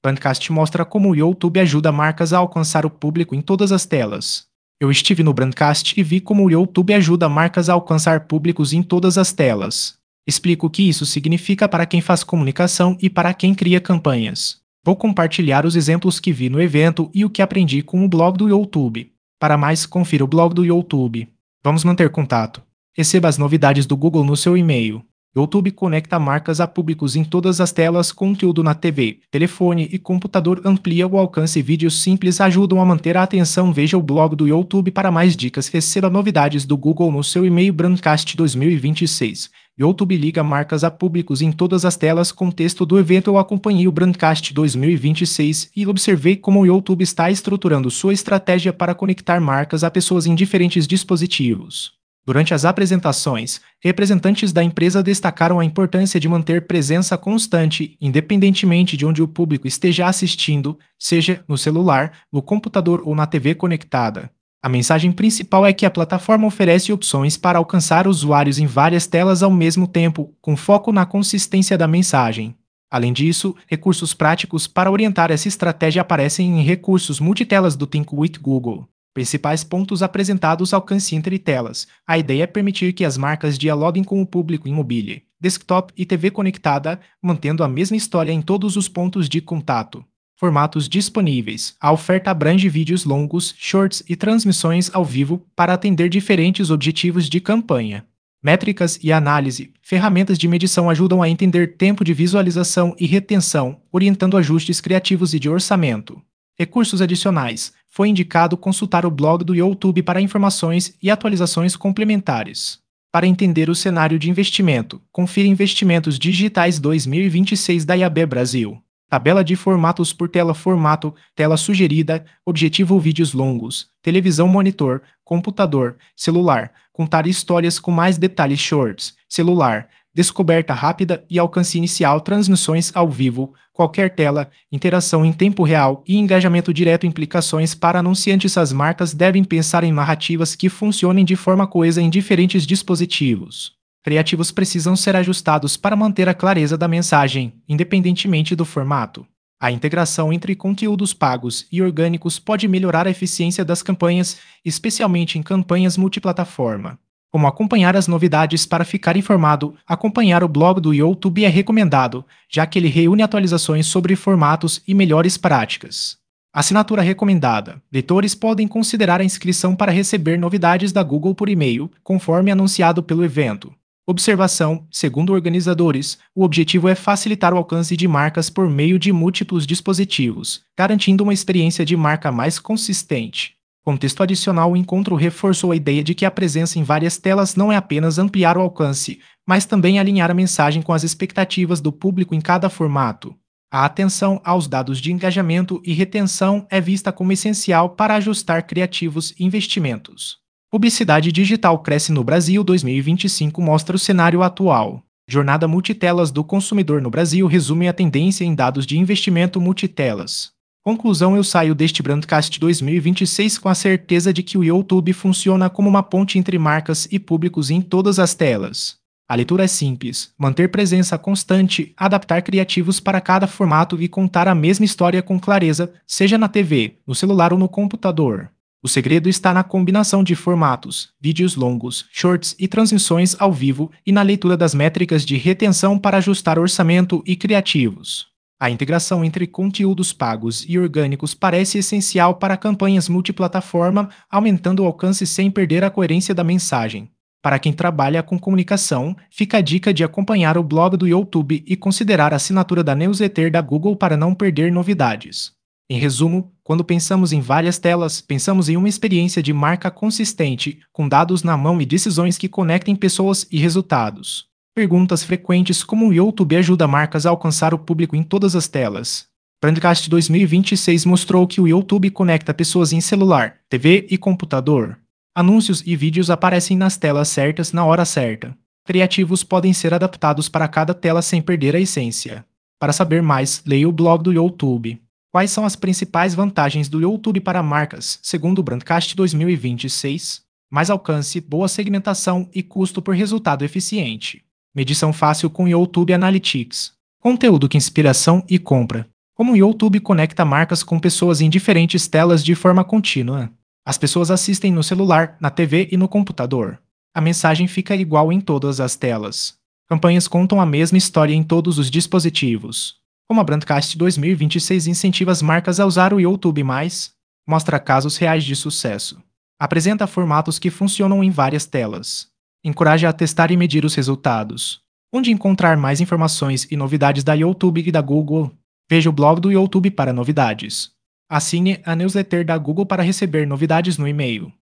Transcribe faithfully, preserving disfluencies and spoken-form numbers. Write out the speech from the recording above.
Brandcast mostra como o YouTube ajuda marcas a alcançar o público em todas as telas. Eu estive no Brandcast e vi como o YouTube ajuda marcas a alcançar públicos em todas as telas. Explico o que isso significa para quem faz comunicação e para quem cria campanhas. Vou compartilhar os exemplos que vi no evento e o que aprendi com o blog do YouTube. Para mais, confira o blog do YouTube. Vamos manter contato. Receba as novidades do Google no seu e-mail. YouTube conecta marcas a públicos em todas as telas, conteúdo na T V, telefone e computador amplia o alcance. Vídeos simples ajudam a manter a atenção. Veja o blog do YouTube para mais dicas. Receba novidades do Google no seu e-mail. Brandcast dois mil e vinte e seis. YouTube liga marcas a públicos em todas as telas. Contexto do evento: eu acompanhei o Brandcast dois mil e vinte e seis e observei como o YouTube está estruturando sua estratégia para conectar marcas a pessoas em diferentes dispositivos. Durante as apresentações, representantes da empresa destacaram a importância de manter presença constante, independentemente de onde o público esteja assistindo, seja no celular, no computador ou na T V conectada. A mensagem principal é que a plataforma oferece opções para alcançar usuários em várias telas ao mesmo tempo, com foco na consistência da mensagem. Além disso, recursos práticos para orientar essa estratégia aparecem em Recursos Multitelas do Think with Google. Principais pontos apresentados: alcance entre telas. A ideia é permitir que as marcas dialoguem com o público em mobile, desktop e T V conectada, mantendo a mesma história em todos os pontos de contato. Formatos disponíveis. A oferta abrange vídeos longos, shorts e transmissões ao vivo para atender diferentes objetivos de campanha. Métricas e análise. Ferramentas de medição ajudam a entender tempo de visualização e retenção, orientando ajustes criativos e de orçamento. Recursos adicionais. Foi indicado consultar o blog do YouTube para informações e atualizações complementares. Para entender o cenário de investimento, confira Investimentos Digitais dois mil e vinte e seis da I A B Brasil. Tabela de formatos por tela: formato, tela sugerida, objetivo: vídeos longos, televisão, monitor, computador, celular, contar histórias com mais detalhes: shorts, celular, descoberta rápida e alcance inicial, transmissões ao vivo, qualquer tela, interação em tempo real e engajamento direto. Implicações para anunciantes: as marcas devem pensar em narrativas que funcionem de forma coesa em diferentes dispositivos. Criativos precisam ser ajustados para manter a clareza da mensagem, independentemente do formato. A integração entre conteúdos pagos e orgânicos pode melhorar a eficiência das campanhas, especialmente em campanhas multiplataforma. Como acompanhar as novidades? Para ficar informado, acompanhar o blog do YouTube é recomendado, já que ele reúne atualizações sobre formatos e melhores práticas. Assinatura recomendada. Leitores podem considerar a inscrição para receber novidades da Google por e-mail, conforme anunciado pelo evento. Observação: segundo organizadores, o objetivo é facilitar o alcance de marcas por meio de múltiplos dispositivos, garantindo uma experiência de marca mais consistente. Contexto adicional: o encontro reforçou a ideia de que a presença em várias telas não é apenas ampliar o alcance, mas também alinhar a mensagem com as expectativas do público em cada formato. A atenção aos dados de engajamento e retenção é vista como essencial para ajustar criativos e investimentos. Publicidade digital cresce no Brasil. dois mil e vinte e cinco mostra o cenário atual. Jornada multitelas do consumidor no Brasil resume a tendência em dados de investimento multitelas. Conclusão: eu saio deste Brandcast dois mil e vinte e seis com a certeza de que o YouTube funciona como uma ponte entre marcas e públicos em todas as telas. A leitura é simples: manter presença constante, adaptar criativos para cada formato e contar a mesma história com clareza, seja na T V, no celular ou no computador. O segredo está na combinação de formatos, vídeos longos, shorts e transmissões ao vivo e na leitura das métricas de retenção para ajustar orçamento e criativos. A integração entre conteúdos pagos e orgânicos parece essencial para campanhas multiplataforma, aumentando o alcance sem perder a coerência da mensagem. Para quem trabalha com comunicação, fica a dica de acompanhar o blog do YouTube e considerar a assinatura da newsletter da Google para não perder novidades. Em resumo, quando pensamos em várias telas, pensamos em uma experiência de marca consistente, com dados na mão e decisões que conectem pessoas e resultados. Perguntas frequentes: como o YouTube ajuda marcas a alcançar o público em todas as telas? Brandcast dois mil e vinte e seis mostrou que o YouTube conecta pessoas em celular, T V e computador. Anúncios e vídeos aparecem nas telas certas na hora certa. Criativos podem ser adaptados para cada tela sem perder a essência. Para saber mais, leia o blog do YouTube. Quais são as principais vantagens do YouTube para marcas, segundo o Brandcast dois mil e vinte e seis? Mais alcance, boa segmentação e custo por resultado eficiente. Medição fácil com YouTube Analytics. Conteúdo que inspiração e compra. Como o YouTube conecta marcas com pessoas em diferentes telas de forma contínua. As pessoas assistem no celular, na T V e no computador. A mensagem fica igual em todas as telas. Campanhas contam a mesma história em todos os dispositivos. Como a Brandcast dois mil e vinte e seis incentiva as marcas a usar o YouTube mais, mostra casos reais de sucesso. Apresenta formatos que funcionam em várias telas. Encoraja a testar e medir os resultados. Onde encontrar mais informações e novidades da YouTube e da Google? Veja o blog do YouTube para novidades. Assine a newsletter da Google para receber novidades no e-mail.